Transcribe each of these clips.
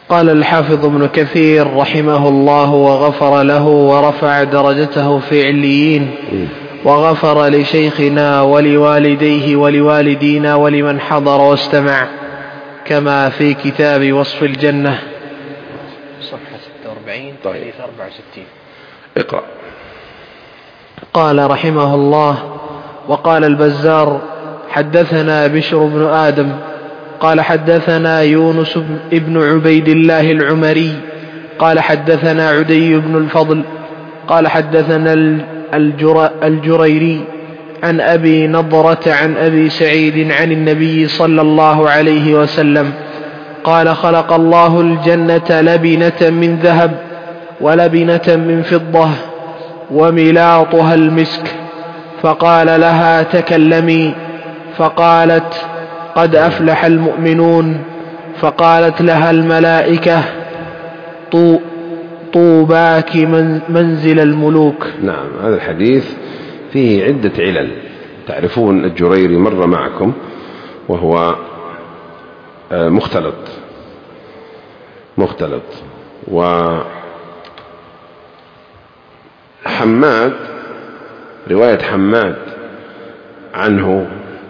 قال الحافظ ابن كثير رحمه الله وغفر له ورفع درجته في عليين، وغفر لشيخنا ولوالديه ولوالدينا ولمن حضر واستمع، كما في كتاب وصف الجنة صفحة 46 حديث 64. اقرأ. قال رحمه الله: وقال البزار: حدثنا بشر بن آدم قال حدثنا يونس بن عبيد الله العمري قال حدثنا عدي بن الفضل قال حدثنا الجريري عن أبي نضرة عن أبي سعيد عن النبي صلى الله عليه وسلم قال: خلق الله الجنة لبنة من ذهب ولبنة من فضة وملاطها المسك، فقال لها: تكلمي، فقالت: قد أفلح المؤمنون، فقالت لها الملائكة: طوباك منزل الملوك. نعم، هذا الحديث فيه عدة علل. تعرفون الجريري مر معكم وهو مختلط، وحماد رواية حماد عنه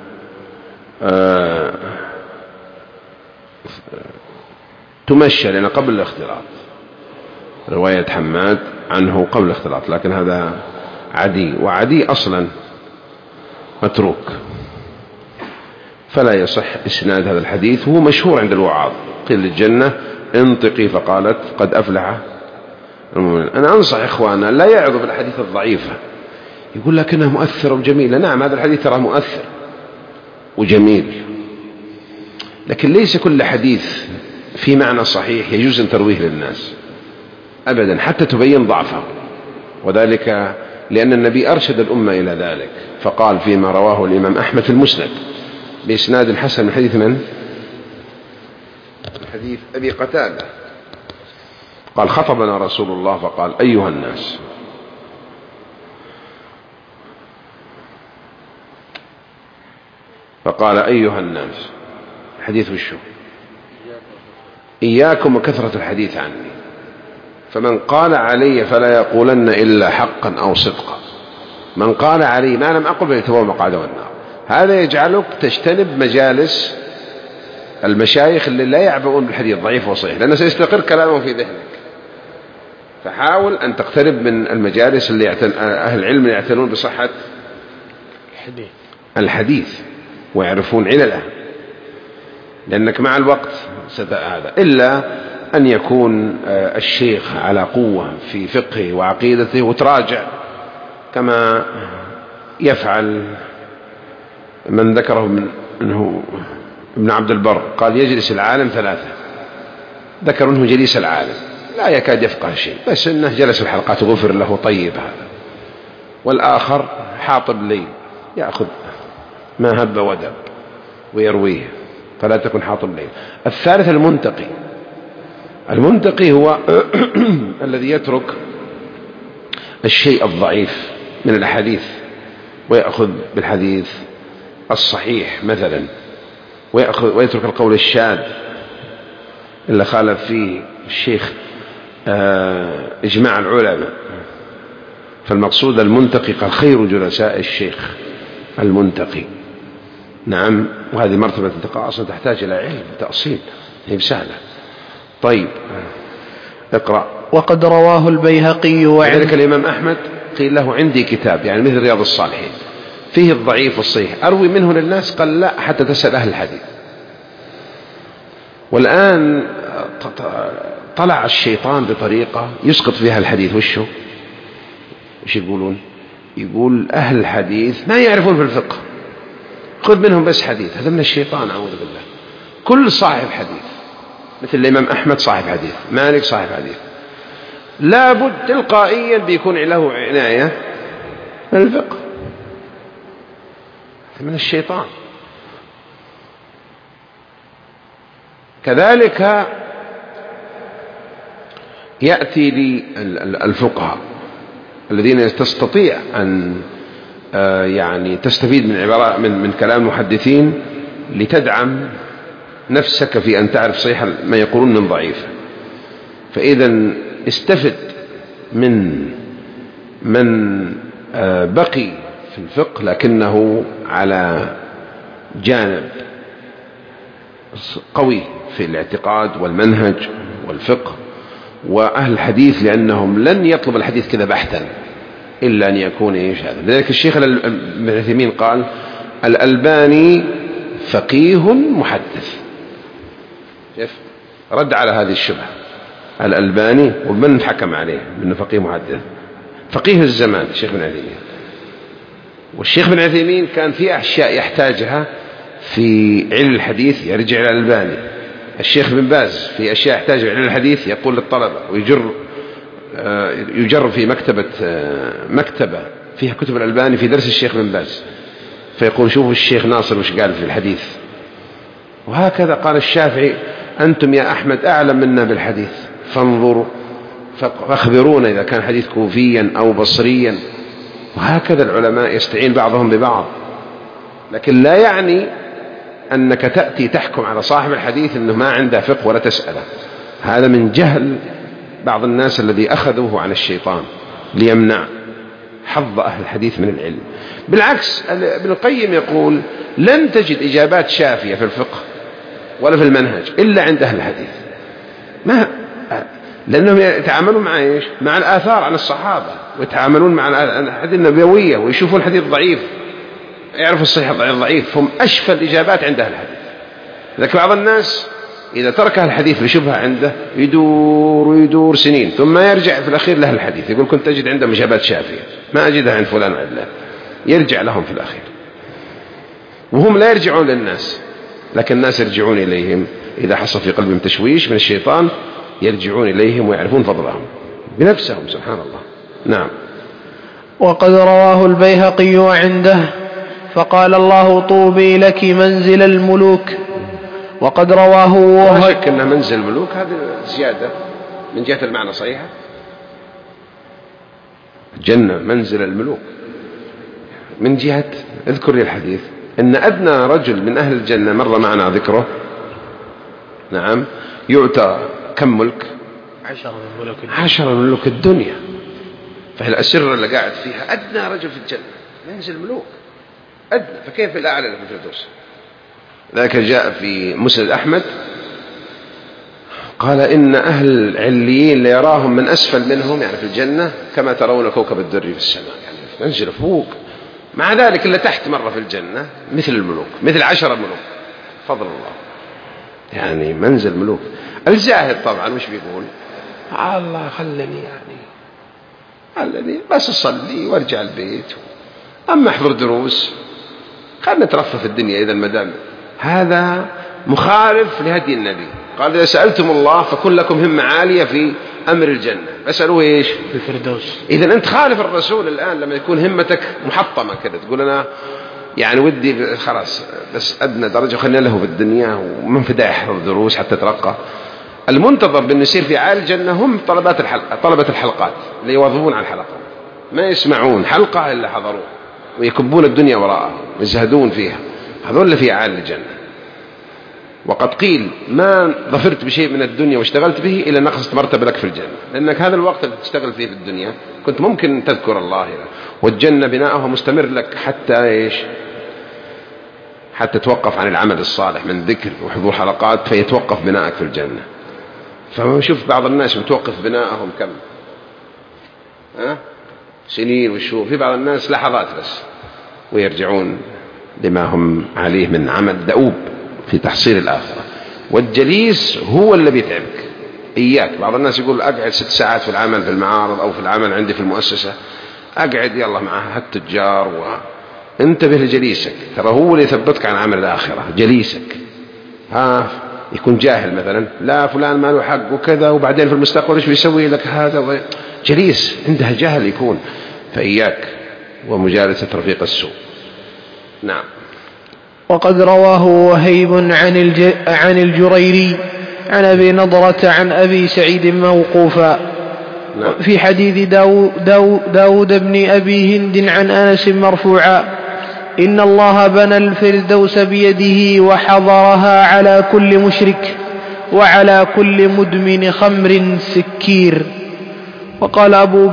تمشى لأن قبل الاختلاط، رواية حماد عنه قبل الاختلاط، لكن هذا عدي، وعدي أصلا متروك، فلا يصح إسناد هذا الحديث. هو مشهور عند الوعاظ، قيل للجنة انطقي فقالت قد أفلح المؤمنون. أنا أنصح إخوانا لا يعظوا بالحديث الضعيفة، يقول لكنها مؤثرة وجميلة. نعم، هذا الحديث ترى مؤثر وجميل، لكن ليس كل حديث في معنى صحيح يجوز أن ترويه للناس أبدا حتى تبين ضعفه، وذلك لأن النبي أرشد الأمة إلى ذلك، فقال فيما رواه الإمام أحمد في المسند بإسناد حسن من حديث من؟ حديث أبي قتادة، قال: خطبنا رسول الله فقال: أيها الناس، فقال: أيها الناس، حديث وشو؟ إياكم وكثرة الحديث عني، فمن قال علي فلا يقولن إلا حقا أو صدقا. من قال علي ما لم أقل فليتبوأ مقعده من النار. هذا يجعلك تجتنب مجالس المشايخ اللي لا يعبؤون بالحديث ضعيف وصحيح، لأنه سيستقر كلامه في ذهنك. فحاول أن تقترب من المجالس اللي أهل العلم اللي يعتنون بصحة الحديث ويعرفون علله، لأنك مع الوقت هذا إلا أن يكون الشيخ على قوة في فقهه وعقيدته وتراجع، كما يفعل من ذكره منه ابن عبد البر، قال: يجلس العالم ثلاثة، ذكر منه جليس العالم لا يكاد يفقه شيء، بس إنه جلس الحلقات غفر له طيب هذا، والآخر حاطب ليل يأخذ ما هب ودب ويرويه، فلا تكن حاطب ليل. الثالث المنتقي هو الذي يترك الشيء الضعيف من الأحاديث ويأخذ بالحديث الصحيح مثلا، ويترك القول الشاذ اللي خالف فيه الشيخ إجماع العلماء. فالمقصود المنتقي، قال: خير جلساء الشيخ المنتقي. نعم، وهذه مرتبة الانتقاء أصلا تحتاج إلى علم تأصيل، هي بسهلة. طيب، اقرأ. وقد رواه البيهقي وذلك الإمام أحمد قيل له: عندي كتاب يعني مثل رياض الصالحين فيه الضعيف والصحيح، أروي منه للناس؟ قال: لا، حتى تسأل أهل الحديث. والآن طلع الشيطان بطريقة يسقط فيها الحديث. وش يقولون؟ يقول أهل الحديث ما يعرفون في الفقه، خذ منهم بس حديث. هذا من الشيطان، أعوذ بالله. كل صاحب حديث مثل الإمام أحمد صاحب حديث، مالك صاحب حديث، لابد تلقائيا بيكون له عناية بالفقه. من الشيطان. كذلك يأتي للفقهاء الذين تستطيع أن يعني تستفيد من عبارة من كلام المحدثين لتدعم نفسك في أن تعرف صحيح ما يقولون من ضعيف. فإذا استفد من بقي في الفقه لكنه على جانب قوي في الاعتقاد والمنهج والفقه وأهل الحديث، لأنهم لن يطلب الحديث كذا بحتا إلا أن يكون إيش هذا. لذلك الشيخ ابن عثيمين قال الألباني فقيه محدث، رد على هذه الشبهة. الألباني ومن حكم عليه بأنه فقيه محدث؟ فقيه الزمان الشيخ ابن عثيمين. والشيخ ابن عثيمين كان في أشياء يحتاجها في علم الحديث يرجع إلى الألباني. الشيخ بن باز في أشياء يحتاجها علم الحديث يقول للطلبة ويجر في مكتبة فيها كتب الألباني في درس الشيخ بن باز، فيقول شوفوا الشيخ ناصر وش قال في الحديث. وهكذا قال الشافعي أنتم يا أحمد أعلم منا بالحديث فانظروا فاخبرونا إذا كان حديث كوفيا أو بصريا. وهكذا العلماء يستعين بعضهم ببعض، لكن لا يعني أنك تأتي تحكم على صاحب الحديث أنه ما عنده فقه ولا تسأله. هذا من جهل بعض الناس الذي أخذوه عن الشيطان ليمنع حظ أهل الحديث من العلم. بالعكس ابن القيم يقول لن تجد إجابات شافية في الفقه ولا في المنهج إلا عند أهل الحديث، لأنهم يتعاملون مع إيش؟ مع الآثار عن الصحابة، ويتعاملون مع الأحاديث النبوية، ويشوفون الحديث ضعيف يعرفوا الصحيح الضعيف. هم أشفى الإجابات عند أهل الحديث. لكن بعض الناس إذا ترك أهل الحديث لشبهة عنده يدور ويدور سنين ثم يرجع في الأخير لأهل الحديث يقول كنت أجد عندهم إجابات شافية ما أجدها عند فلان وعلان، يرجع لهم في الأخير. وهم لا يرجعون للناس، لكن الناس يرجعون إليهم إذا حصل في قلبهم تشويش من الشيطان، يرجعون إليهم ويعرفون فضلهم بنفسهم. سبحان الله. نعم. وقد رواه البيهقي عنده فقال الله طوبى لك منزل الملوك. وقد رواه لا شك أن منزل الملوك هذه زيادة من جهة المعنى صحيحة. جنة منزل الملوك من جهة اذكر لي الحديث إن أدنى رجل من أهل الجنة مر معنا ذكره، نعم، يعطى كم ملك؟ 10 من ملوك الدنيا. فالأسرة اللي قاعد فيها أدنى رجل في الجنة منزل الملوك أدنى، فكيف الأعلى في الفردوس؟ ذلك جاء في مسند أحمد قال إن أهل العليين ليراهم من أسفل منهم يعني في الجنة كما ترون كوكب الدري في السماء، يعني منزل فوق. مع ذلك اللي تحت مرة في الجنة مثل الملوك، مثل 10 ملوك، فضل الله، يعني منزل ملوك. الزاهد طبعا وش بيقول؟ الله خلني بس أصلي وارجع البيت، أما أحضر دروس خلنا نترفه في الدنيا. إذا المدام هذا مخالف لهدي النبي، قال إذا سألتم الله فكن لكم همة عالية في أمر الجنة، فاسألوه إيش؟ في الفردوس. إذا أنت خالف الرسول الآن لما يكون همتك محطمة كذا، تقول أنا يعني ودي خلاص بس أدنى درجة خلينا له في الدنيا ومن في داعي يحضر دروس حتى ترقى. المنتظر بأنه يصير في عالي الجنة هم طلبة الحلقات اللي يواظبون على الحلقة، ما يسمعون حلقة إلا حضروه ويكبون الدنيا وراءهم يزهدون فيها، هذول اللي في عالي الجنة. وقد قيل ما ظفرت بشيء من الدنيا واشتغلت به إلا نقصت مرتبة لك في الجنة، لأنك هذا الوقت اللي تشتغل فيه في الدنيا كنت ممكن تذكر الله، والجنة بناؤها مستمر لك حتى إيش؟ حتى توقف عن العمل الصالح من ذكر وحضور حلقات فيتوقف بناءك في الجنة. فشوف بعض الناس بتوقف بناءهم كم سنين وشهور، في بعض الناس لحظات بس ويرجعون لما هم عليه من عمل دؤوب في تحصيل الآخرة. والجليس هو اللي بيتعبك إياك. بعض الناس يقول أقعد 6 ساعات في العمل في المعارض أو في العمل عندي في المؤسسة، أقعد يلا مع هالتجار انتبه لجليسك، ترى هو اللي يثبتك عن عمل الآخرة. جليسك يكون جاهل مثلا، لا فلان ما له حق وكذا، وبعدين في المستقبل ايش بيسوي لك هذا، جليس عنده جهل يكون. فإياك ومجالسة رفيق السوء. نعم. وقد رواه وهيب عن الجريري عن أبي نضرة عن أبي سعيد موقوفا. نعم. في حديث داود بن أبي هند عن أنس مرفوعا: إن الله بنى الفردوس بيده وحضرها على كل مشرك، وعلى كل مدمن خمر سكير. وقال أبو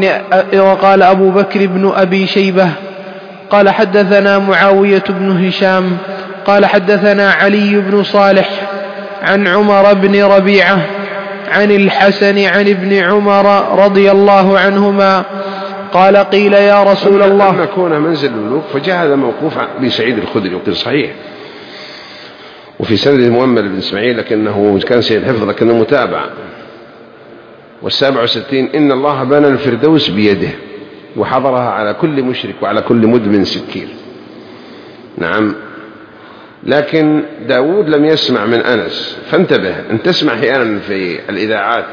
بكر بن أبي شيبة قال حدثنا معاوية بن هشام قال حدثنا علي بن صالح عن عمر بن ربيعة عن الحسن عن ابن عمر رضي الله عنهما قال قيل يا رسول الله. لما كون منزل الملوك فجاء هذا موقوف بسعيد الخدري وقيل صحيح، وفي سند مؤمل بن إسماعيل لكنه كان سيد الحفظ لكنه متابع. 67 إن الله بنى الفردوس بيده وحضرها على كل مشرك وعلى كل مدمن سكير. نعم. لكن داود لم يسمع من أنس، فانتبه أن تسمع أحيانا في الإذاعات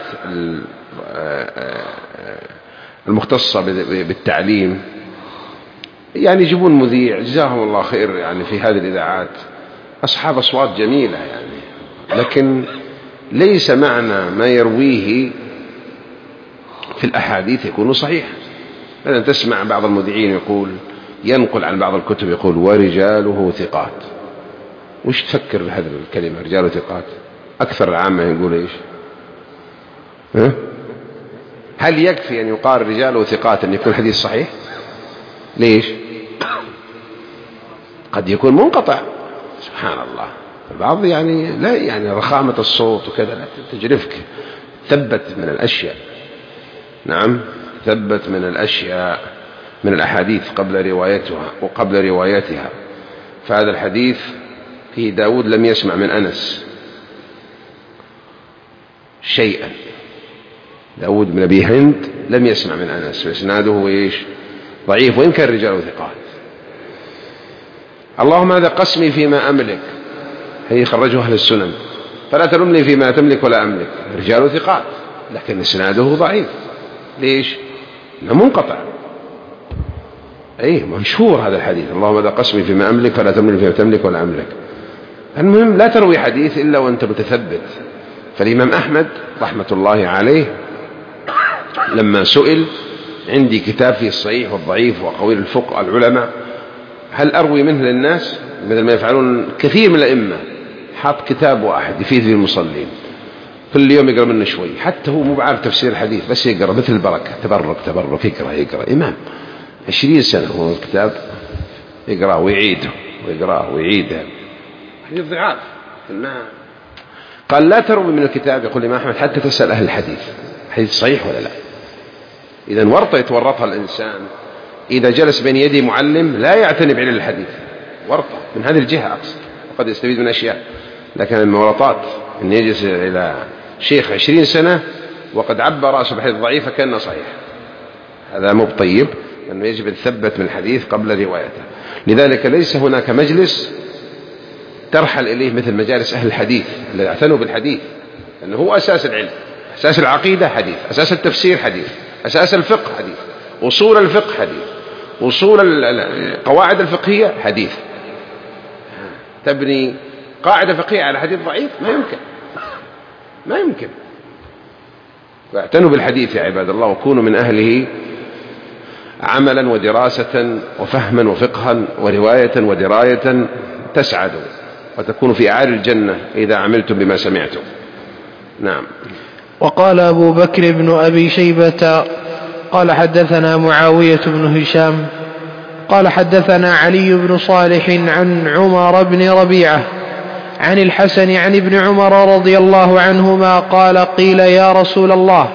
المختصة بالتعليم يعني يجيبون مذيع جزاهم الله خير يعني في هذه الإذاعات أصحاب أصوات جميلة يعني، لكن ليس معنى ما يرويه في الأحاديث يكون صحيح. مثلا تسمع بعض المذيعين يقول ينقل عن بعض الكتب يقول ورجاله ثقات. وش تفكر بهذه الكلمة رجاله ثقات؟ أكثر العامة يقول إيش؟ هل يكفي أن يقال رجاله ثقات أن يكون حديث صحيح؟ ليش؟ قد يكون منقطع. سبحان الله. البعض يعني لا يعني رخامة الصوت وكذا لا تجرفك. ثبت من الأشياء. نعم ثبت من الأشياء من الأحاديث قبل روايتها. فهذا الحديث في داود لم يسمع من أنس شيئا. داود بن أبي هند لم يسمع من أنس، فإسناده إيش؟ ضعيف وإن كان رجاله ثقات. اللهم هذا قسمي فيما أملك، هي خرجه أهل السنن، فلا تلمني فيما تملك ولا أملك. رجاله ثقات لكن إسناده ضعيف. ليش؟ إنه منقطع. مشهور هذا الحديث، اللهم هذا قسمي فيما أملك فلا تلمني فيما تملك ولا أملك. المهم لا تروي حديث إلا وأنت متثبت. فالإمام أحمد رحمة الله عليه لما سئل عندي كتاب فيه الصحيح والضعيف وقويل الفقه العلماء هل أروي منه للناس مثل ما يفعلون كثير من الأئمة؟ حط كتاب واحد يفيد به المصلين كل يوم يقرأ منه شوي، حتى هو مو بعارف تفسير الحديث بس يقرأ مثل البركة تبرك يقرأ إمام 20 سنة هو الكتاب يقرأ ويعيده ويقرأ ويعيده. حديث ضعاف. قال لا تروي من الكتاب يقول الإمام أحمد حتى تسأل أهل الحديث حديث صحيح ولا لا. إذن ورطة يتورطها الإنسان إذا جلس بين يدي معلم لا يعتني بعلم الحديث، ورطة من هذه الجهة أقصد، وقد يستفيد من أشياء. لكن المورطات أن يجلس إلى شيخ 20 سنة وقد عبر رأسه بحديث ضعيف كأنه صحيح، هذا مو طيب، لأنه يجب أن يثبت من الحديث قبل روايته. لذلك ليس هناك مجلس ترحل إليه مثل مجالس أهل الحديث الذين اعتنوا بالحديث، لأنه هو أساس العلم، أساس العقيدة حديث، أساس التفسير حديث، أساس الفقه حديث، أصول الفقه حديث، أصول القواعد الفقهية حديث. تبني قاعدة فقهية على حديث ضعيف؟ ما يمكن. فاعتنوا بالحديث يا عباد الله وكونوا من أهله عملا ودراسة وفهما وفقها ورواية ودراية تسعدوا وتكونوا في أعالي الجنة إذا عملتم بما سمعتم. نعم. وقال أبو بكر بن أبي شيبة قال حدثنا معاوية بن هشام قال حدثنا علي بن صالح عن عمر بن ربيعة عن الحسن عن ابن عمر رضي الله عنهما قال قيل يا رسول الله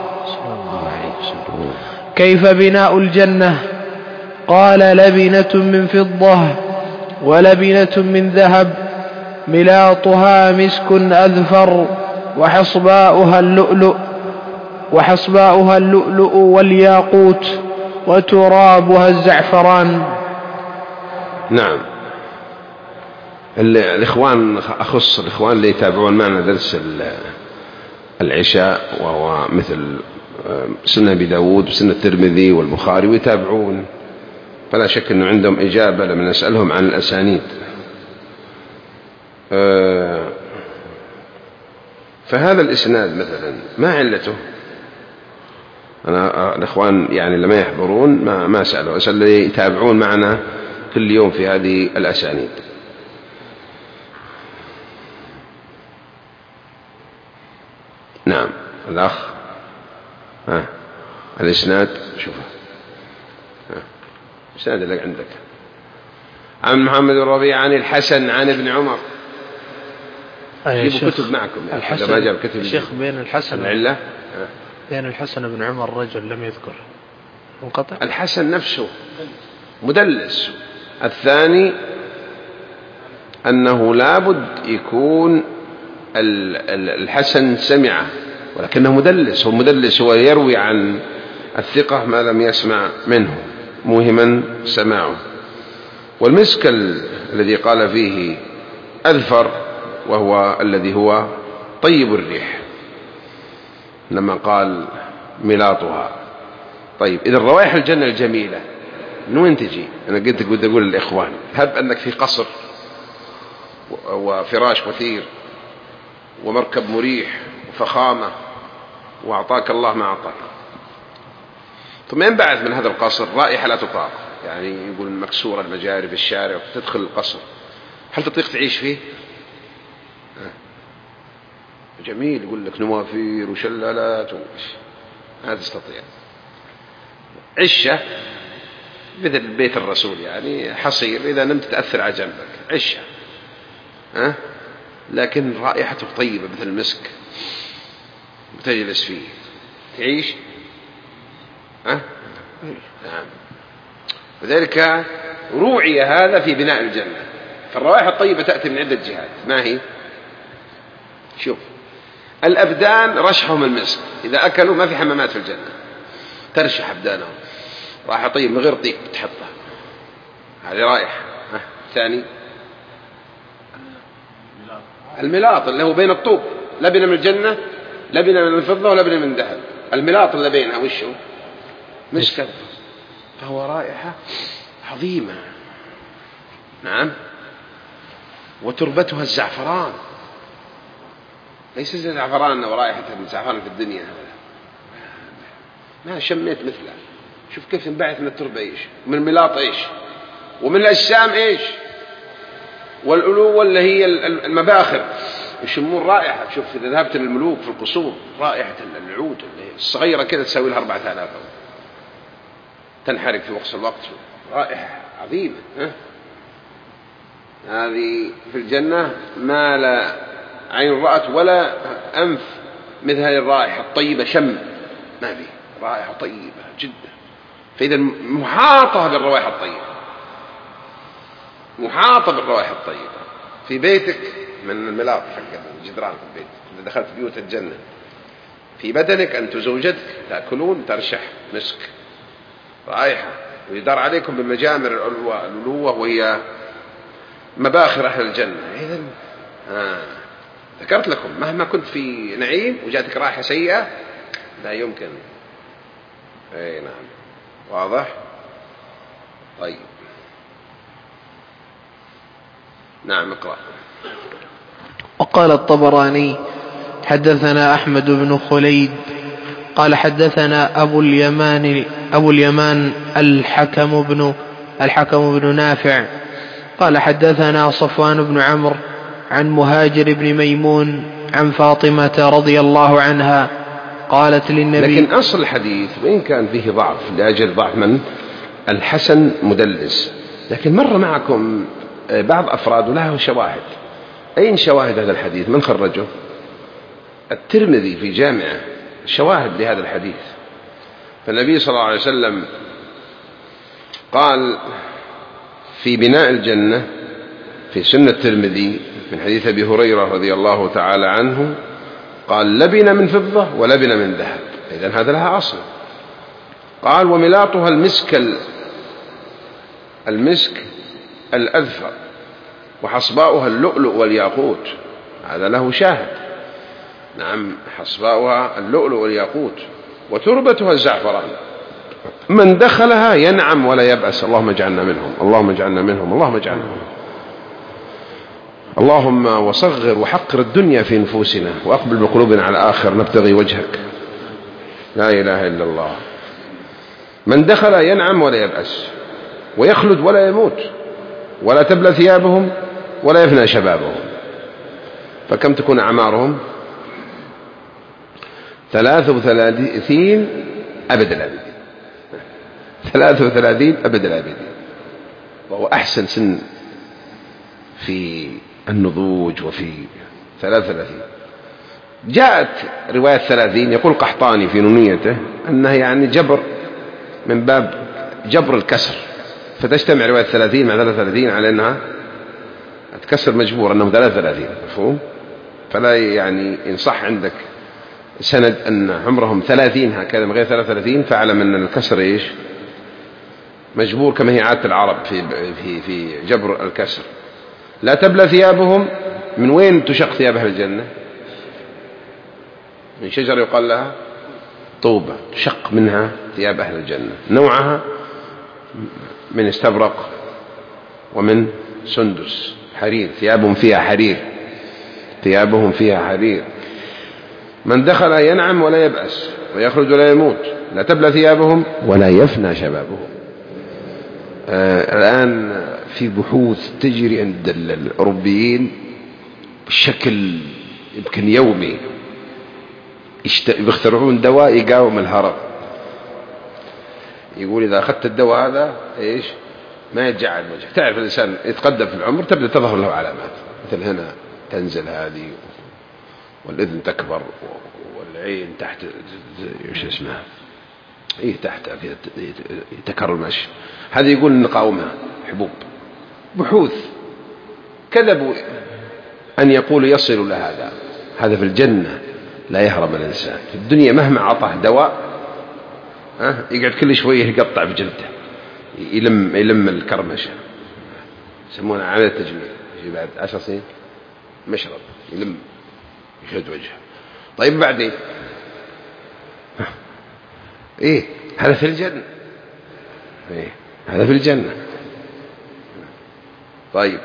كيف بناء الجنة؟ قال لبنة من فضة ولبنة من ذهب ملاطها مسك أذفر وحصباؤها اللؤلؤ والياقوت وترابها الزعفران. نعم. الإخوان أخص الإخوان اللي يتابعون معنا درس العشاء وهو مثل سنة أبي داود وسنة الترمذي والبخاري ويتابعون، فلا شك أنه عندهم إجابة لما نسألهم عن الأسانيد. فهذا الإسناد مثلا ما علته؟ أنا الإخوان يعني لما يحضرون ما سألوا، أسأل اللي يتابعون معنا كل يوم في هذه الأسانيد. نعم. الأخ الإسناد شوفه الإسناد اللي عندك. عن محمد الربيع عن الحسن عن ابن عمر. جيبوا كتب معكم الحسن ما جاب كتب الشيخ بين الحسن العلة بين الحسن بن عمر رجل لم يذكر منقطع. الحسن نفسه مدلس. الثاني أنه لابد يكون الحسن سمعه ولكنه مدلس. والمدلس هو يروي عن الثقة ما لم يسمع منه موهما سماعه. والمسك الذي قال فيه أذفر وهو الذي هو طيب الريح لما قال ملاطها. طيب إذا روائح الجنة الجميلة من وين تجي؟ أنا قلت أقول للإخوان هب أنك في قصر وفراش وثير ومركب مريح وفخامة وأعطاك الله ما أعطاك، ثم ينبعث من هذا القصر رائحة لا تطاق، يعني يقول مكسورة المجاري في الشارع وتدخل القصر، هل تطيق تعيش فيه؟ جميل يقول لك نوافير وشلالات ما تستطيع. عشة مثل بيت الرسول يعني حصير إذا نمت تأثر على جنبك عشة لكن رائحته طيبة مثل المسك تجلس فيه تعيش نعم. وذلك روعي هذا في بناء الجنة. فالروائح الطيبة تأتي من عدة جهات. ما هي؟ شوف الأبدان رشحهم المسك، إذا أكلوا ما في حمامات في الجنة ترشح أبدانهم رائحة طيب من غير طيب تحطها، هذه رائحة. ثاني الملاط اللي هو بين الطوب، لبنة من الجنة لبنة من الفضة ولبنة من الذهب، الملاط اللي بينها وشه مسك، فهو رائحة عظيمة. نعم. وتربتها الزعفران، ليس زي الزعفران ورائحة الزعفران في الدنيا ما شميت مثله. شوف كيف ينبعث من التربة إيش، من الملاط إيش، ومن الأجسام إيش، والألو اللي هي المباخر يشمون رائحة. شوف إذا ذهبت للملوك في القصور رائحة العود اللي هي الصغيرة كذا تساوي لها 4000 تنحرق في وقت الوقت، رائحة عظيمة. هذه في الجنة ما لا عين رأت ولا أنف مثل هذه الرائحة الطيبة، شم ما به، رائحة طيبة جدا. فإذا محاطة بالروائح الطيبة، محاطة بالروائح الطيبة في بيتك من الملاط حق الجدران في البيت. إذا دخلت بيوت الجنة في بدنك أنت وزوجتك تأكلون ترشح مسك رائحة، ويدار عليكم بمجامر الألوة وهي مباخر أهل الجنة. إذن ذكرت لكم مهما كنت في نعيم وجاتك رائحة سيئة لا يمكن. أي نعم واضح. طيب نعم اقرأ. وقال الطبراني حدثنا أحمد بن خليد قال حدثنا أبو اليمان الحكم بن نافع قال حدثنا صفوان بن عمرو عن مهاجر بن ميمون عن فاطمة رضي الله عنها قالت للنبي. لكن أصل الحديث وإن كان فيه ضعف لأجل ضعف من الحسن مدلس، لكن مر معكم بعض أفراد له شواهد. أين شواهد هذا الحديث؟ من خرجه؟ الترمذي في جامعه شواهد لهذا الحديث. فالنبي صلى الله عليه وسلم قال في بناء الجنة في سنة الترمذي من حديث أبي هريرة رضي الله تعالى عنه قال لبنة من فضة ولبنة من ذهب، إذن هذا لها أصل. قال وملاطها المسك الأذفر وحصباؤها اللؤلؤ والياقوت، هذا له شاهد. نعم حصباؤها اللؤلؤ والياقوت وتربتها الزعفران، من دخلها ينعم ولا يبأس. اللهم اجعلنا منهم، اللهم اجعلنا منهم، اللهم اجعلنا منهم. اللهم وصغر وحقر الدنيا في نفوسنا وأقبل بقلوبنا على الآخر نبتغي وجهك، لا إله إلا الله. من دخل ينعم ولا يبأس ويخلد ولا يموت ولا تبلى ثيابهم ولا يفنى شبابهم. فكم تكون أعمارهم؟ 33 أبد الآبدين، 33 أبد الآبدين، وهو أحسن سن في النضوج وفي 33. جاءت رواية 30 يقول قحطاني في نونيته أنها يعني جبر من باب جبر الكسر، فتجتمع رواية 30 مع 33 على أنها تكسر مجبور أنهم 33، مفهوم؟ فلا يعني إن صح عندك سند أن عمرهم 30 هكذا من غير 33 فاعلم أن الكسر إيش؟ مجبور، كما هي عادة العرب في جبر الكسر. لا تبلى ثيابهم، من وين تشق ثياب أهل الجنة؟ من شجر يقال لها طوبة، تشق منها ثياب أهل الجنة، نوعها من استبرق ومن سندس، حرير، ثيابهم فيها حرير، ثيابهم فيها حرير. من دخل ينعم ولا يبأس ويخرج ولا يموت، لا تبلى ثيابهم ولا يفنى شبابهم. الآن في بحوث تجري عند الأوروبيين بشكل يمكن يومي، يخترعون دواء يقاوم الهرم. يقول إذا أخذت الدواء هذا إيش ما يتجعل وجهك. تعرف الإنسان يتقدم في العمر تبدأ تظهر له علامات، مثل هنا تنزل هذه، والإذن تكبر، والعين تحت إيش اسمها تحت يتكرر المشي. هذا يقول نقاومها حبوب. بحوث كذبوا أن يقول يصل لهذا. هذا في الجنة لا يهرب الإنسان. في الدنيا مهما عطاه دواء يقعد كل شوية يقطع بجلده، يلم الكرمشة، يسمونها عملية تجميل. يجي بعد 10 سنين مشرب يلم يشد وجهه. طيب بعدين هذا في الجنة، هذا في الجنة. طيب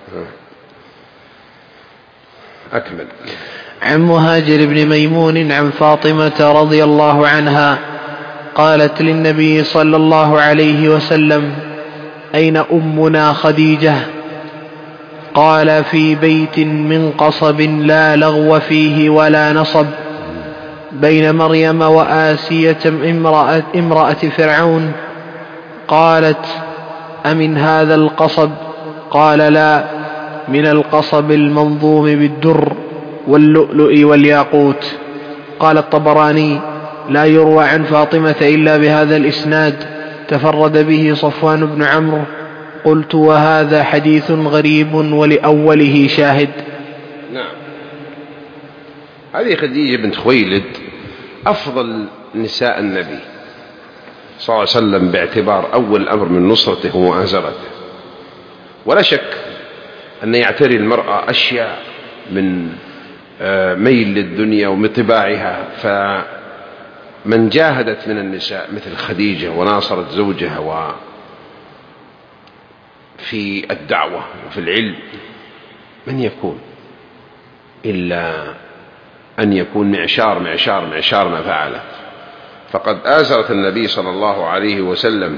أكمل. عن مهاجر بن ميمون عن فاطمة رضي الله عنها قالت للنبي صلى الله عليه وسلم: أين أمنا خديجة؟ قال: في بيت من قصب لا لغو فيه ولا نصب، بين مريم وآسية امرأة فرعون. قالت: أمن هذا القصب؟ قال: لا، من القصب المنظوم بالدر واللؤلؤ والياقوت. قال الطبراني: لا يروى عن فاطمة إلا بهذا الإسناد، تفرد به صفوان بن عمرو. قلت: وهذا حديث غريب ولأوله شاهد. نعم. هذه خديجة بنت خويلد أفضل نساء النبي صلى الله عليه وسلم، باعتبار أول أمر من نصرته ومؤازرته. ولا شك أن يعتري المرأة أشياء من ميل للدنيا ومن طباعها، فمن جاهدت من النساء مثل خديجة وناصرت زوجها وفي الدعوة وفي العلم، من يكون إلا أن يكون معشار ما فعلت. فقد آزرت النبي صلى الله عليه وسلم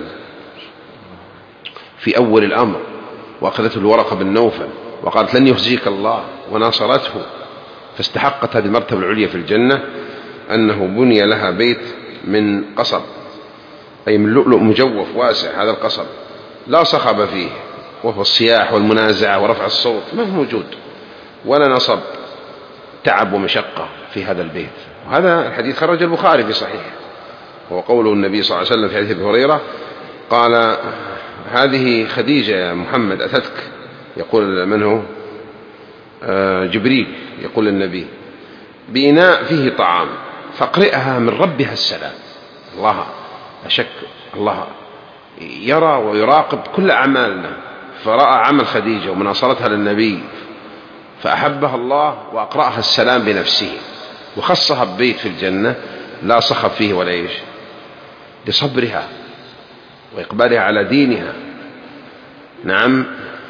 في أول الأمر، وأخذته الورقة بن نوفل وقالت: لن يخزيك الله، وناصرته، فاستحقت هذه المرتبة العليا في الجنة، أنه بني لها بيت من قصب، أي من لؤلؤ مجوف واسع. هذا القصب لا صخب فيه، وهو الصياح والمنازعة ورفع الصوت ما هو موجود، ولا نصب تعب ومشقة في هذا البيت. وهذا الحديث خرج البخاري في صحيح، هو قوله النبي صلى الله عليه وسلم في حديث أبي هريرة قال: هذه خديجة يا محمد أتتك، يقول من هو؟ جبريل، يقول النبي: بإناء فيه طعام فاقرئها من ربها السلام. الله أشك، الله يرى ويراقب كل أعمالنا، فرأى عمل خديجة ومناصرتها للنبي فأحبها الله وأقرأها السلام بنفسه، وخصها ببيت في الجنة لا صخب فيه ولا إيش، لصبرها وإقبالها على دينها. نعم.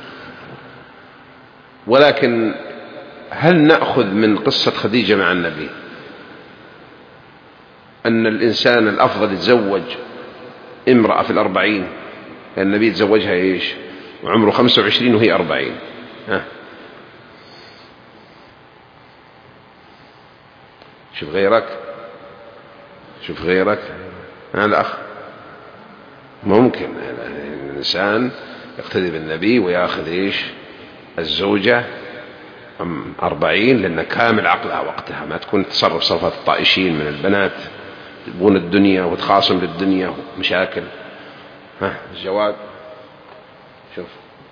ولكن هل نأخذ من قصة خديجة مع النبي أن الإنسان الأفضل يتزوج امرأة في 40؟ لأن النبي تزوجها إيش وعمره 25 وهي 40. شوف غيرك شوف غيرك هذا أخ ممكن الإنسان يقتدي بالنبي ويأخذ إيش الزوجة 40 لأن كامل عقلها وقتها، ما تكون تصرف صرفات الطائشين من البنات يبغون الدنيا وتخاصم للدنيا ومشاكل. ها الجواب شوف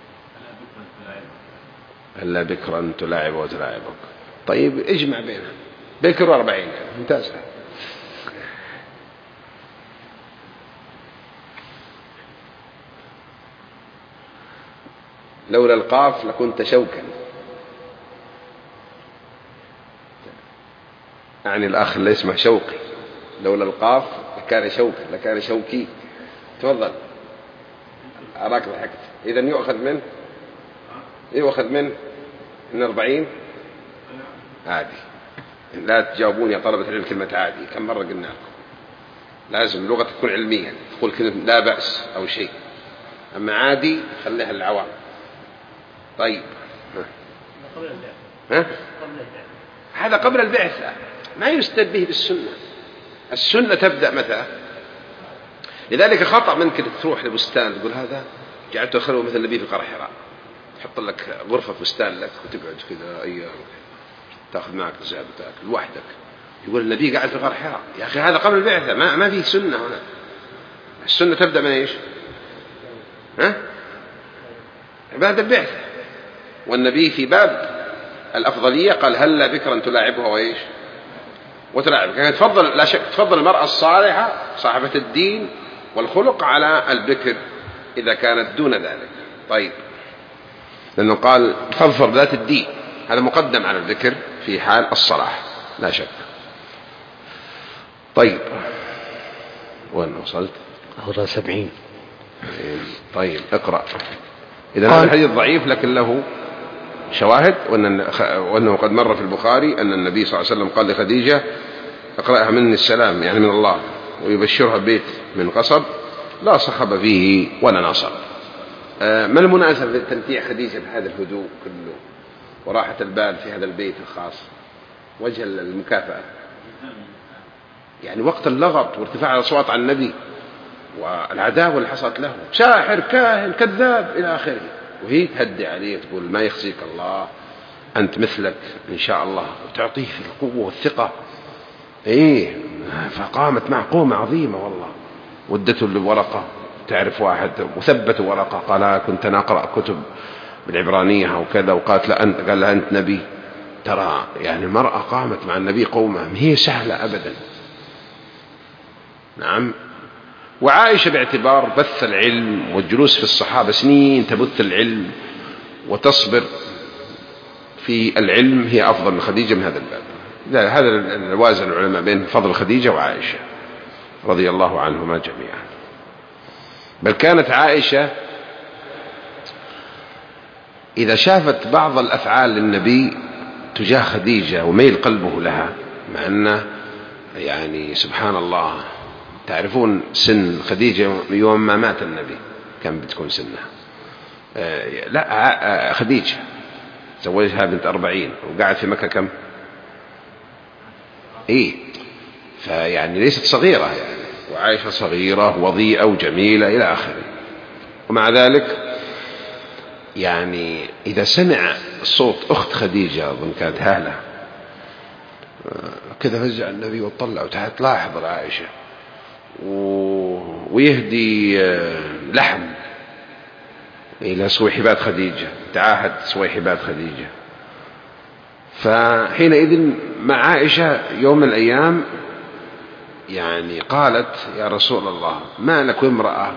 هلا بكرا تلاعب وتلاعبك. طيب اجمع بينها بكر و40 ممتاز. لولا القاف لكنت شوكا، يعني الأخ اللي اسمه شوقي لولا القاف لكان شوكا لكان شوكي. تفضل أراك ضحكت. إذن يؤخذ من 40 عادي. لا تجاوبون يا طلبة العلم كلمة عادي، كم مرة قلنا لكم لازم اللغة تكون علمية، تقول كلمة لا بأس أو شيء، أما عادي خليها للعوام. طيب هذا قبل البعثة ما يستد به بالسنة. السنة تبدأ متى؟ لذلك خطأ منك تروح لبستان تقول هذا جعلت أخلوه مثل النبي في قرى حراء، تحط لك غرفة بستان لك وتقعد كذا أيام تأخذ معك زابتك لوحدك، يقول النبي قاعد في قرى حراء. يا أخي هذا قبل البعثة، ما فيه سنة هنا. السنة تبدأ من إيش؟ بعد البعثة. والنبي في باب الأفضلية قال هلا بكرا تلاعبها وإيش وتلاعبك، يعني تفضل لا شك تفضل المرأة الصالحة صاحبة الدين والخلق على البكر إذا كانت دون ذلك. طيب لأنه قال فاظفر ذات الدين، هذا مقدم على الذكر في حال الصلاح لا شك. طيب وين وصلت؟ 70. طيب اقرأ. إذا هذا الحديث ضعيف لكن له شواهد، وأنه قد مر في البخاري أن النبي صلى الله عليه وسلم قال لخديجة اقرأها مني السلام، يعني من الله، ويبشرها بيت من قصب لا صخب فيه ولا نصب. ما المناسبة في تمتيع خديجة بهذا الهدوء كله وراحة البال في هذا البيت الخاص؟ وجه المكافأة يعني وقت اللغط وارتفاع الأصوات عن النبي والعداوة اللي حصلت له، ساحر كاهن كذاب إلى آخره، وهي تهدي عليه تقول ما يخزيك الله أنت مثلك إن شاء الله، وتعطيه في القوة والثقة. فقامت مع قومة عظيمة والله. ودته الورقة، تعرف واحد وثبت ورقة قال كنت أنا أقرأ كتب بالعبرانية أو كذا، وقالت لا أنت، قال لها أنت نبي. ترى يعني المرأة قامت مع النبي قومة ما هي سهلة أبدا. نعم. وعائشة باعتبار بث العلم والجلوس في الصحابة سنين تبث العلم وتصبر في العلم هي أفضل من خديجة من هذا الباب. هذا الوازن العلماء بين فضل خديجة وعائشة رضي الله عنهما جميعا. بل كانت عائشة إذا شافت بعض الأفعال للنبي تجاه خديجة وميل قلبه لها، مع أنه يعني سبحان الله تعرفون سن خديجة يوم ما مات النبي كم بتكون سنها؟ لا خديجة زوجها بنت 40 وقعد في مكة كم؟ فيعني ليست صغيرة يعني، وعائشة صغيرة وضيئة وجميلة إلى آخره. ومع ذلك يعني إذا سمع صوت أخت خديجة أظن كانت هالة كذا فزع النبي وطلع وتحت لاحظ عائشة ويهدي لحم إلى صويحبات خديجة، تعاهد صويحبات خديجة. فحينئذ مع عائشة يوم من الأيام يعني قالت يا رسول الله ما لك امرأة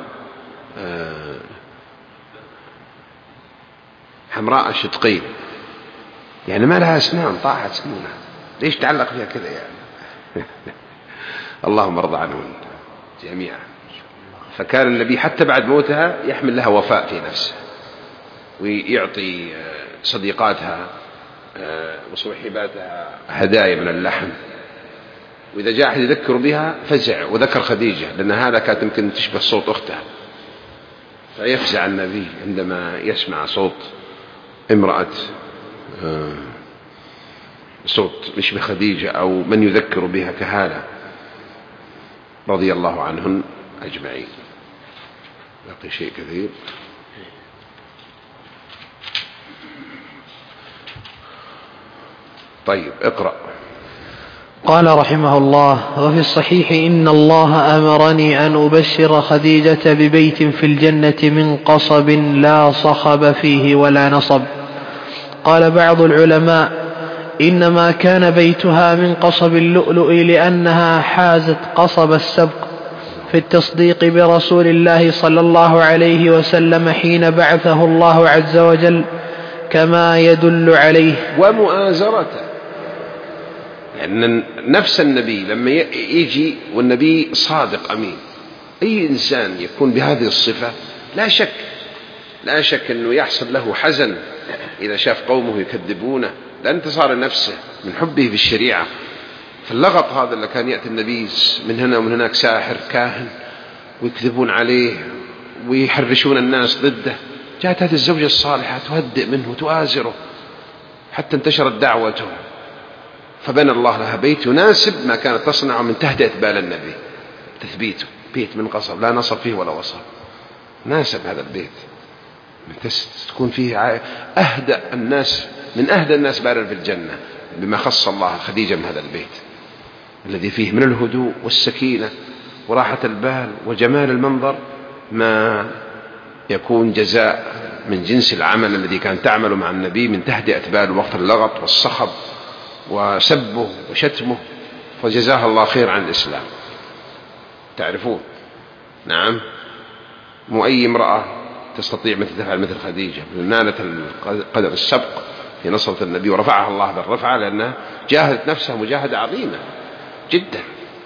حمراء الشدقين، يعني ما لها أسنان طاحت سنونها، ليش تعلق فيها كذا يعني؟ اللهم ارضى عنهم جميعا. فكان النبي حتى بعد موتها يحمل لها وفاء في نفسه، ويعطي صديقاتها وصوحباتها هدايا من اللحم، وإذا جاء أحد يذكر بها فزع وذكر خديجة لأن هذا كانت يمكن تشبه صوت أختها، فيفزع النبي عندما يسمع صوت امرأة صوت يشبه خديجة أو من يذكر بها كهالة. رضي الله عنهن أجمعين. باقي شيء كثير. طيب اقرأ. قال رحمه الله: وفي الصحيح إن الله أمرني أن أبشر خديجة ببيت في الجنة من قصب لا صخب فيه ولا نصب. قال بعض العلماء: إنما كان بيتها من قصب اللؤلؤ لأنها حازت قصب السبق في التصديق برسول الله صلى الله عليه وسلم حين بعثه الله عز وجل، كما يدل عليه ومؤازرته، لأن نفس النبي لما يجي والنبي صادق أمين، أي إنسان يكون بهذه الصفة لا شك أنه يحصل له حزن إذا شاف قومه يكذبونه، لأن انتصار نفسه من حبه في الشريعة. فاللغط هذا اللي كان يأتي النبي من هنا ومن هناك ساحر كاهن ويكذبون عليه ويحرشون الناس ضده، جاءت هذه الزوجة الصالحة تهدئ منه وتؤازره حتى انتشرت دعوته، فبنى الله لها بيت يناسب ما كانت تصنع من تهدئة بال النبي، تثبيته، بيت من قصب لا نصب فيه ولا وصب، ناسب هذا البيت تكون فيه أهدأ الناس، من أهدى الناس بالا في الجنة، بما خص الله خديجة من هذا البيت الذي فيه من الهدوء والسكينة وراحة البال وجمال المنظر ما يكون جزاء من جنس العمل الذي كان تعمل مع النبي من تهدئة بال وقت اللغط والصخب وسبه وشتمه، فجزاها الله خير عن الإسلام. تعرفون، نعم، مو أي امرأة تستطيع مثل تفعل مثل خديجة، نالت قدر السبق في نصرة النبي ورفعها الله بالرفعة لأنها جاهدت نفسها مجاهدة عظيمة جدا.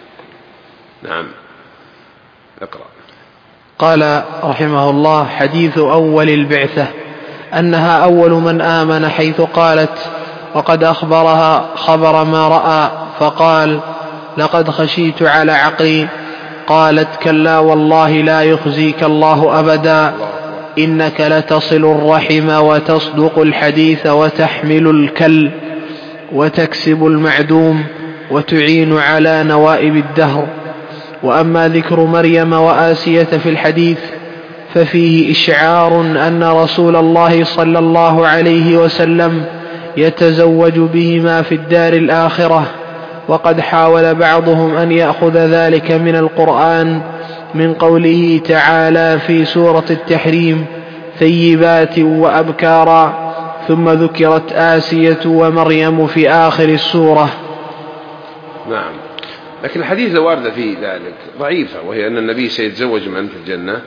نعم اقرأ. قال رحمه الله: حديث أول البعثة أنها أول من آمن، حيث قالت: وقد أخبرها خبر ما رأى فقال: لقد خشيت على عقلي. قالت: كلا والله لا يخزيك الله أبدا، إنك لتصل الرحم وتصدق الحديث وتحمل الكل وتكسب المعدوم وتعين على نوائب الدهر. وأما ذكر مريم وآسية في الحديث ففيه إشعار أن رسول الله صلى الله عليه وسلم يتزوج بهما في الدار الآخرة، وقد حاول بعضهم أن يأخذ ذلك من القرآن من قوله تعالى في سورة التحريم: ثيبات وأبكارا، ثم ذكرت آسية ومريم في آخر السورة. نعم، لكن الحديث الواردة في ذلك ضعيفة، وهي أن النبي سيتزوج من في الجنة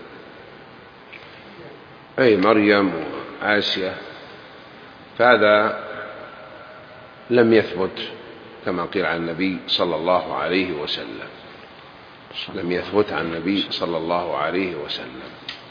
أي مريم وآسية، فهذا لم يثبت كما قيل عن النبي صلى الله عليه وسلم، لم يثبت عن النبي صلى الله عليه وسلم.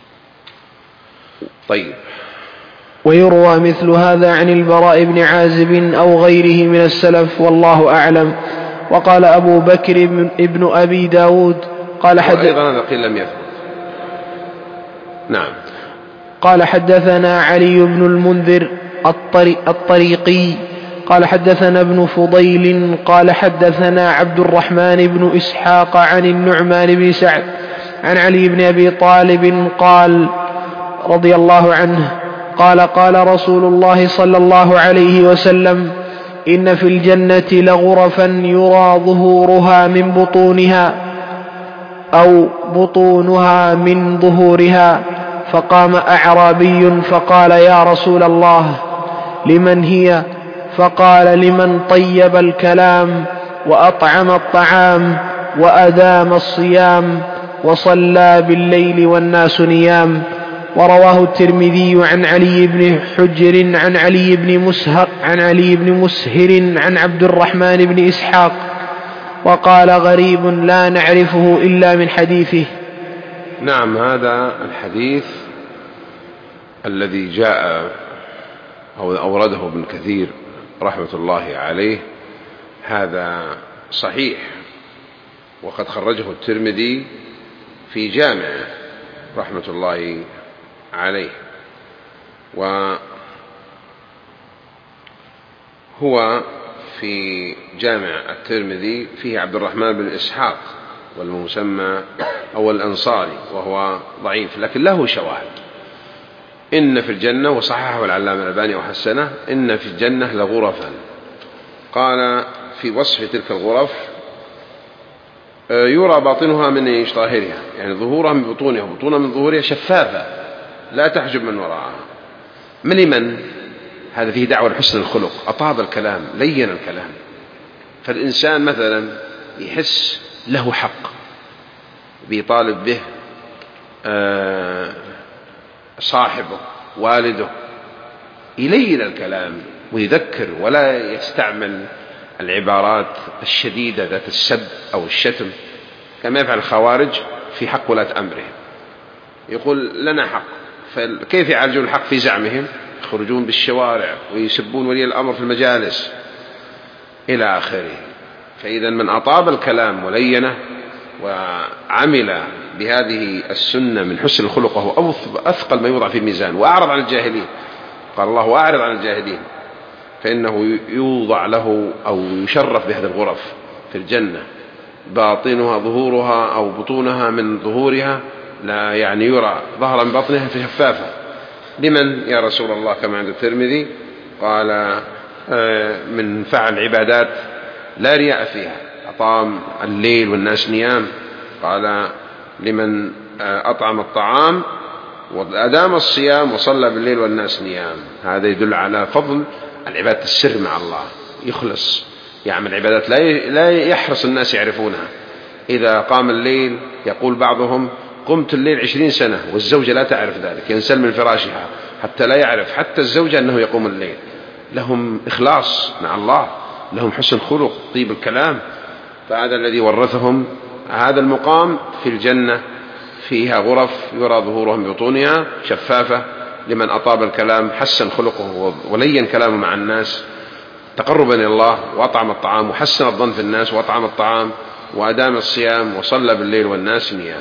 طيب. ويروى مثل هذا عن البراء بن عازب أو غيره من السلف، والله أعلم. وقال أبو بكر ابن أبي داود قال أيضا هذا قيل لم يثبت. نعم. قال حدثنا علي بن المنذر الطريقي قال حدثنا ابن فضيل قال حدثنا عبد الرحمن بن إسحاق عن النعمان بن سعد عن علي بن أبي طالب قال رضي الله عنه قال: قال رسول الله صلى الله عليه وسلم: إن في الجنة لغرفا يرى ظهورها من بطونها أو بطونها من ظهورها. فقام أعرابي فقال: يا رسول الله، لمن هي؟ فقال: لمن طيب الكلام وأطعم الطعام وأدام الصيام وصلى بالليل والناس نيام. ورواه الترمذي عن علي بن حجر عن علي بن مسهر عن عبد الرحمن بن إسحاق، وقال: غريب لا نعرفه إلا من حديثه. نعم، هذا الحديث الذي جاء أو أورده ابن كثير رحمة الله عليه هذا صحيح، وقد خرجه الترمذي في جامعه رحمة الله عليه، وهو في جامع الترمذي فيه عبد الرحمن بن إسحاق والمسمى أو الأنصاري، وهو ضعيف لكن له شواهد. إن في الجنة، وصححه العلامة الألباني وحسنه، إن في الجنة لغرفا. قال في وصف تلك الغرف: يرى باطنها من ظاهرها، يعني ظهورها من بطونها وبطونها من ظهورها، شفافة لا تحجب من وراءها. من لمن؟ هذا فيه دعوة لحسن الخلق، أطاب الكلام، لين الكلام. فالإنسان مثلا يحس له حق بيطالب به صاحبه والده، يلين الكلام ويذكر، ولا يستعمل العبارات الشديدة ذات السب أو الشتم كما يفعل الخوارج في حق ولاة أمرهم. يقول لنا حق، فكيف يعالجون الحق في زعمهم؟ يخرجون بالشوارع ويسبون ولي الأمر في المجالس إلى آخره. فإذا من أطاب الكلام ولينه وعمل بهذه السنة من حسن الخلق، وهو أثقل ما يوضع في الميزان، وأعرض عن الجاهلين. قال الله: وأعرض عن الجاهلين، فإنه يوضع له أو يشرف بهذه الغرف في الجنة، باطنها ظهورها أو بطونها من ظهورها، لا يعني يرى ظهرا من بطنها في شفافة. لمن يا رسول الله؟ كما عند الترمذي قال: من فعل عبادات لا رياء فيها، أطعم الليل والناس نيام. قال: لمن أطعم الطعام وأدام الصيام وصلى بالليل والناس نيام. هذا يدل على فضل العبادة السر مع الله، يخلص، يعمل عبادات لا يحرص الناس يعرفونها. إذا قام الليل يقول بعضهم: قمت الليل 20 سنة، والزوجة لا تعرف ذلك، ينسل من فراشها حتى لا يعرف حتى الزوجة أنه يقوم الليل. لهم إخلاص مع الله، لهم حسن خلق، طيب الكلام. فهذا الذي ورثهم هذا المقام في الجنة، فيها غرف يرى ظهورهم بطونها شفافة، لمن أطاب الكلام، حسن خلقه ولين كلامه مع الناس تقربا إلى الله، وأطعم الطعام وحسن الظن في الناس وأطعم الطعام وأدام الصيام وصلى بالليل والناس نيام.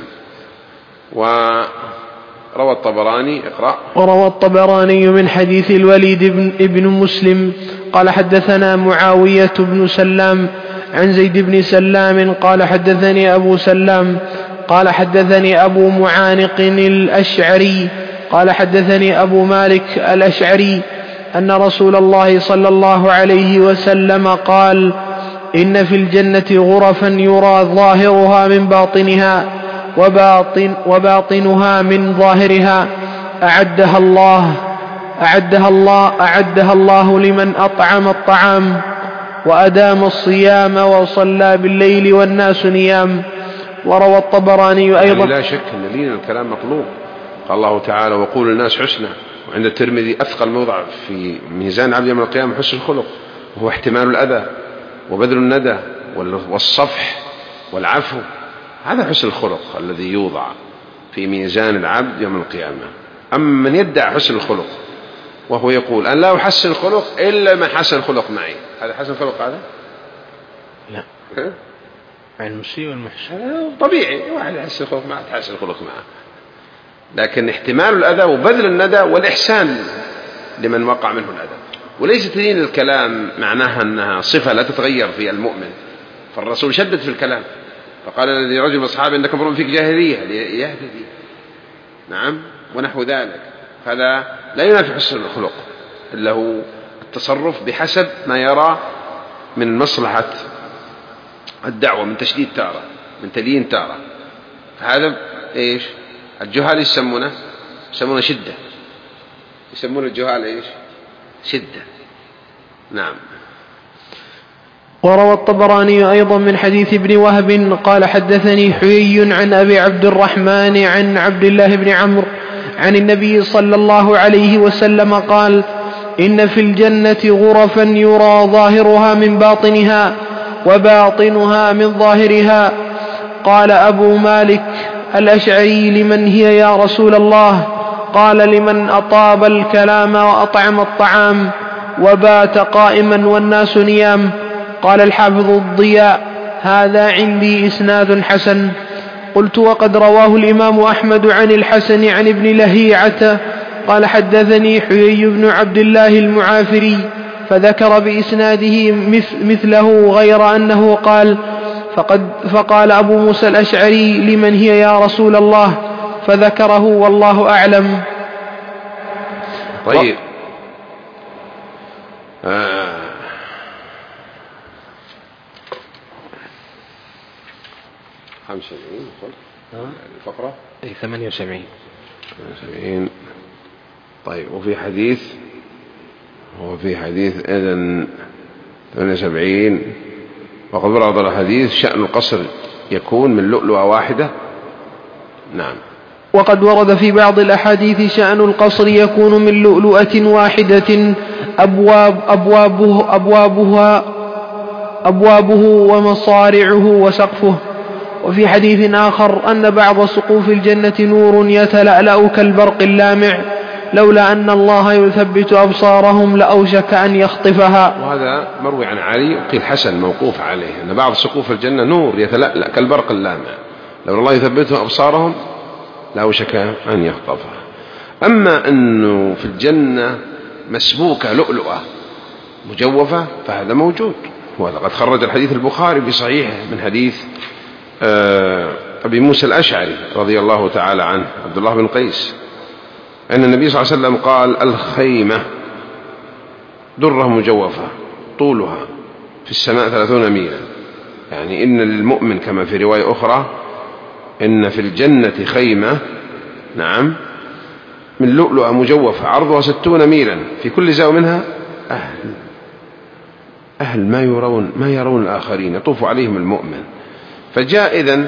وروى الطبراني اقرأ. وروى الطبراني من حديث الوليد ابن مسلم قال: حدثنا معاوية بن سلام عن زيد بن سلام قال: حدثني أبو سلام قال: حدثني أبو معانق الأشعري قال: حدثني أبو مالك الأشعري أن رسول الله صلى الله عليه وسلم قال: إن في الجنة غرفا يرى ظاهرها من باطنها وباطنها من ظاهرها، أعدها الله لمن أطعم الطعام وأدام الصيام وصلى بالليل والناس نيام. وروى الطبراني أيضا. يعني لا شك أن لين الكلام مطلوب. قال الله تعالى: وقول الناس حسنا. وعند الترمذي: أثقل موضع في ميزان عبد يوم القيامة حسن الخلق، وهو احتمال الأذى وبذل الندى والصفح والعفو. هذا حسن الخلق الذي يوضع في ميزان العبد يوم القيامة. أما من يدعي حسن الخلق وهو يقول: أن لا أحسن الخلق إلا من حسن الخلق معي، هذا حسن الخلق؟ هذا لا، عن المسيء والمحسن طبيعي، واحد يحسن الخلق معه تحسن الخلق معه، لكن احتمال الأذى وبذل الندى والإحسان لمن وقع منه الأذى. وليست لين الكلام معناها أنها صفة لا تتغير في المؤمن، فالرسول شدد في الكلام فقال لرجل من أصحابه: إنك امرؤ فيك جاهلية ليهتدي. نعم، ونحو ذلك. هذا لا ينافي حسن الخلق، إلا هو التصرف بحسب ما يرى من مصلحة الدعوة، من تشديد تارة، من تليين تارة. فهذا إيش؟ الجهال يسمونه شدة، يسمون الجهال إيش؟ شدة. نعم. وروى الطبراني أيضا من حديث ابن وهب قال: حدثني حيي عن أبي عبد الرحمن عن عبد الله بن عمرو عن النبي صلى الله عليه وسلم قال: إن في الجنة غرفا يرى ظاهرها من باطنها وباطنها من ظاهرها. قال أبو مالك الأشعري: لمن هي يا رسول الله؟ قال: لمن أطاب الكلام وأطعم الطعام وبات قائما والناس نيام. قال الحافظ الضياء: هذا عندي إسناد حسن. قلت: وقد رواه الإمام أحمد عن الحسن عن ابن لهيعة قال: حدثني حيي بن عبد الله المعافري، فذكر بإسناده مثله، غير أنه قال: فقال أبو موسى الأشعري: لمن هي يا رسول الله؟ فذكره والله أعلم. طيب. 75 الفقرة 78. طيب. وفي حديث إذن 78. وقد ورد الحديث شأن القصر يكون من لؤلؤة واحدة. نعم. وقد ورد في بعض الأحاديث شأن القصر يكون من لؤلؤة واحدة أبوابه ومصارعه وسقفه. وفي حديث آخر أن بعض سقوف الجنة نور يتلألأ كالبرق اللامع، لولا أن الله يثبت أبصارهم لأوشك أن يخطفها. وهذا مروي عن علي وقيل حسن موقوف عليه، أن بعض سقوف الجنة نور يتلألأ كالبرق اللامع، لولا الله يثبتهم أبصارهم لأوشك أن يخطفها. أما أنه في الجنة مسبوكة لؤلؤة مجوفة فهذا موجود، ولقد خرج الحديث البخاري بصحيحه من حديث أبي موسى الأشعري رضي الله تعالى عنه عبد الله بن قيس أن النبي صلى الله عليه وسلم قال: الخيمة درة مجوفة طولها في السماء 30 ميلا. يعني إن للمؤمن كما في رواية أخرى إن في الجنة خيمة، نعم، من لؤلؤة مجوفة عرضها 60 ميلا، في كل زاوية منها أهل ما يرون الآخرين، يطوف عليهم المؤمن. فجاء إذن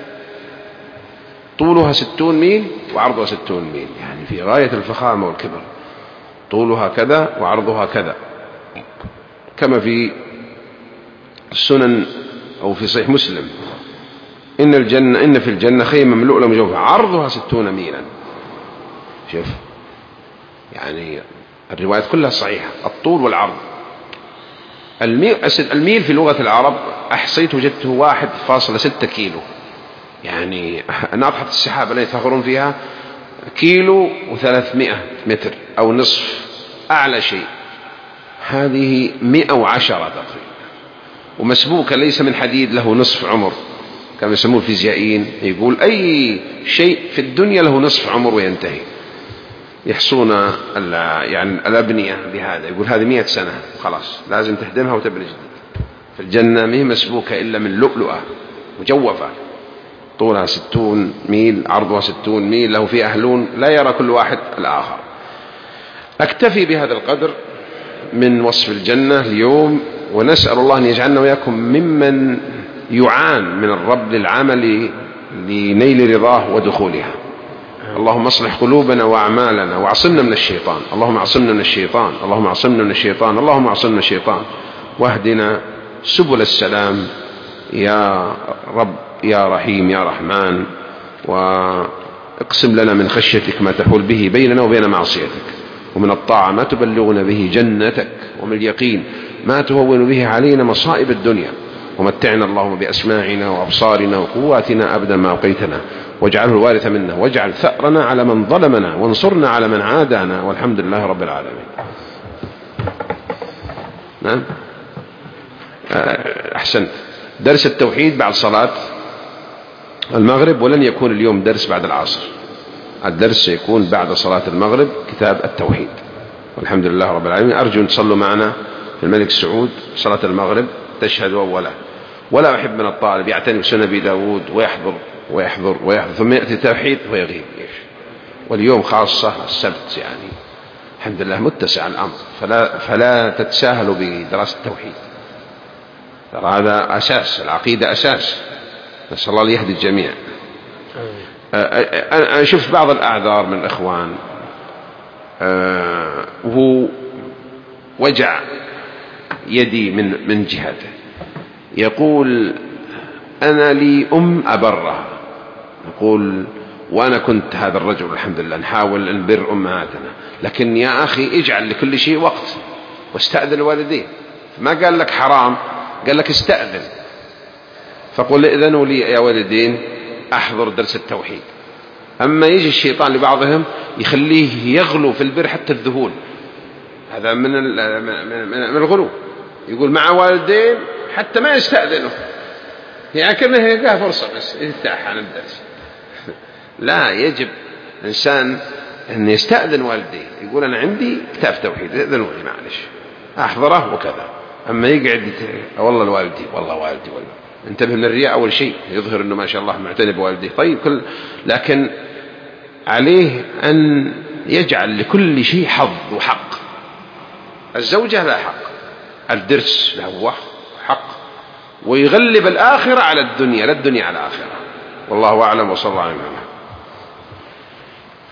طولها 60 ميل وعرضها 60 ميل، يعني في غاية الفخامة والكبر، طولها كذا وعرضها كذا، كما في السنن أو في صحيح مسلم إن في الجنة خيمة من لؤلؤة مجوفة عرضها 60 ميلا. شوف، يعني الروايات كلها صحيحة، الطول والعرض. الميل في لغة العرب أحصيت وجدته 1.6 كيلو، يعني ناطحة السحاب التي يتفاخرون فيها 1.3 متر أو نصف أعلى شيء، هذه 110 تقريبا، ومسبوكة ليس من حديد له نصف عمر كما يسموه الفيزيائيين، يقول أي شيء في الدنيا له نصف عمر وينتهي، يحصون يعني الأبنية بهذا، يقول هذه 100 سنة خلاص لازم تهدمها وتبني جديد. في الجنة ما هي مسبوكة إلا من لؤلؤة مجوفة طولها 60 ميل عرضها 60 ميل، له فيه أهلون لا يرى كل واحد الآخر. أكتفي بهذا القدر من وصف الجنة اليوم، ونسأل الله أن يجعلنا وياكم ممن يعان من الرب للعمل لنيل رضاه ودخولها. اللهم اصلح قلوبنا وأعمالنا واعصمنا من الشيطان، اللهم اعصمنا من الشيطان، اللهم اعصمنا من الشيطان، اللهم اعصمنا من الشيطان، واهدنا سبل السلام يا رب يا رحيم يا رحمن، واقسم لنا من خشيتك ما تحول به بيننا وبين معصيتك، ومن الطاعة ما تبلغنا به جنتك، ومن اليقين ما تهون به علينا مصائب الدنيا، ومتعنا اللهم بأسماعنا وأبصارنا وقواتنا أبدا ما أبقيتنا، واجعله الوارث منا، واجعل ثأرنا على من ظلمنا، وانصرنا على من عادانا، والحمد لله رب العالمين. نعم. أحسنت. درس التوحيد بعد صلاة المغرب، ولن يكون اليوم درس بعد العصر، الدرس سيكون بعد صلاة المغرب كتاب التوحيد، والحمد لله رب العالمين. أرجو أن تصلوا معنا في الملك سعود صلاة المغرب، تشهد أولا، ولا أحب من الطالب يعتني بسنة أبي داود ويحضر ثم يأتي التوحيد ويغيب. واليوم خاصة السبت، يعني الحمد لله متسع الأمر، فلا تتساهلوا بدراسة التوحيد، هذا أساس العقيدة، أساس. نسأل الله ليهدي الجميع. أنا شفت بعض الأعذار من الإخوان، وهو وجع يدي من جهته، يقول أنا لي أبرها، يقول وأنا كنت هذا الرجل الحمد لله نحاول أن نبر أمهاتنا، لكن يا أخي اجعل لكل شيء وقت، واستأذن الوالدين، ما قال لك حرام، قال لك استأذن، فقل إذنوا لي يا والدين أحضر درس التوحيد. أما يجي الشيطان لبعضهم يخليه يغلو في البر حتى الذهول، هذا من الغلو، يقول مع والدين حتى ما يستأذنه، يعني كأنه يلقاه فرصة بس يرتاح عن الدرس. لا، يجب الإنسان أن يستأذن والديه، يقول أنا عندي كتاب توحيد إذنوني معلش أحضره وكذا. أما يقعد والله الوالدي والله والدي والله، انتبه من الرياء أول شيء، يظهر أنه ما شاء الله معتني بوالديه. طيب لكن عليه أن يجعل لكل شيء حظ وحق. الزوجة لها حق، الدرس له حق، ويغلب الآخرة على الدنيا لا الدنيا على الآخرة. والله أعلم، وصلى الله عليه وسلم.